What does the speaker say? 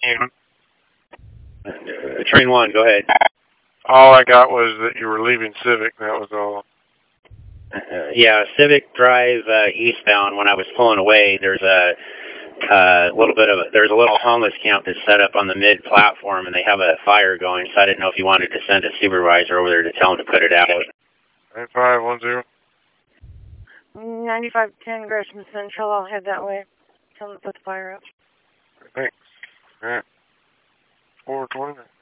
Train 1, go ahead. All I got was that you were leaving Civic. That was all. Yeah, Civic Drive eastbound. When I was pulling away, there's a little homeless camp that's set up on the mid platform, and they have a fire going. So I didn't know if you wanted to send a supervisor over there to tell them to put it out. 9510. 9510 Gresham Central. I'll head that way. Tell them to put the fire up. Thanks. All right. 420.